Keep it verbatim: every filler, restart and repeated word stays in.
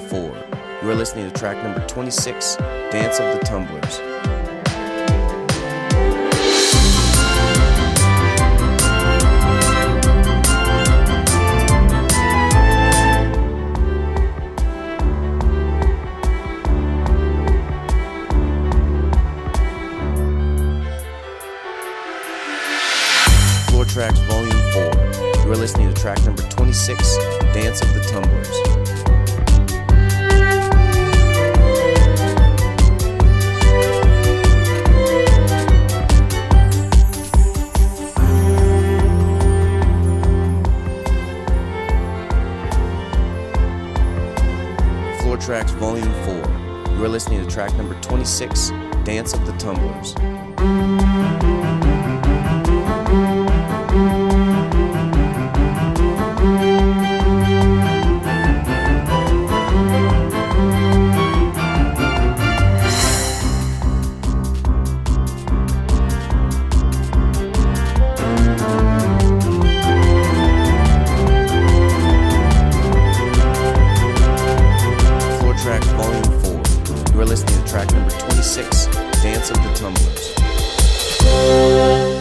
four. You are listening to track number twenty-six, Dance of the Tumblers. Floor Tracks Volume four. You are listening to track number twenty-six, Dance of the Tumblers. Floor Tracks Volume four. You are listening to track number twenty-six, Dance of the Tumblers. Tracks Volume four. You are listening to track number twenty-six, Dance of the Tumblers.